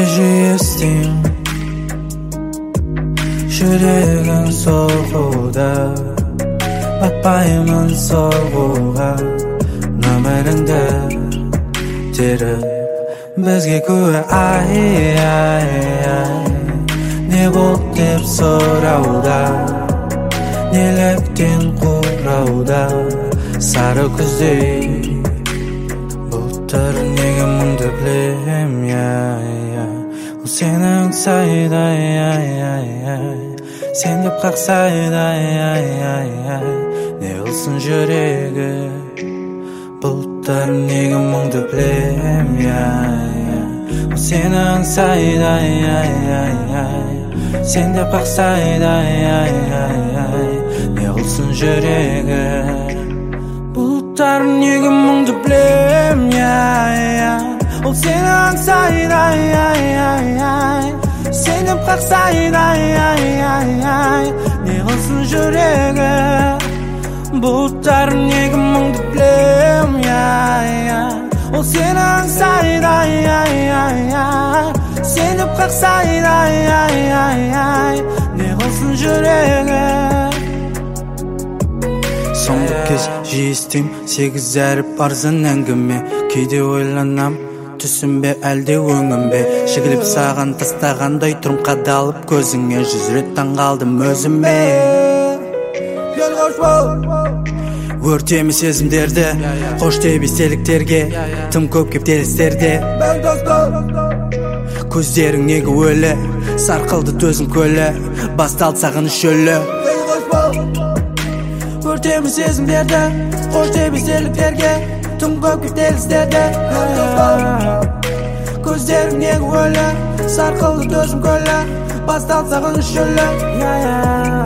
естим жүрегің соғуда батпаймын соғуға нөміріңді теріп бізге куә не болды деп сұрауда неліктен құрауда сары күздей бұлттар неге мұңды білем ол сенің сайдай сен деп қақсайды не қылсын жүрегі бұлттар неге мұңды білем ол сенің сайдай сен деп қақсайды не қылсын жүрегі бұлттар неге мұңды білем ол сенің сайдай сен деп қақсайды не қылсын жүрегі бұлттар неге мұңды білем ол сенің сайдай сен деп қақсайды не қылсын жүрегі соңғы кез жиі естим сегіз әріп арзан әңгіме кейде ойланам түсім бе әлде өңім бе жігіліп саған тастағандай тұрым қадалып көзіңе 100 рет таңғалдым өзіме өртеме сезімдерді қош деп естеліктерге тым көп кептелістерде көздерің неге өлі сарқылды төзім көлі басталды сағыныш шөлі өртеме сезімдерді қош деп естеліктерге тым көп кептелістерде көздерің неге өлі сарқылды төзім көлі басталды сағыныш шөлі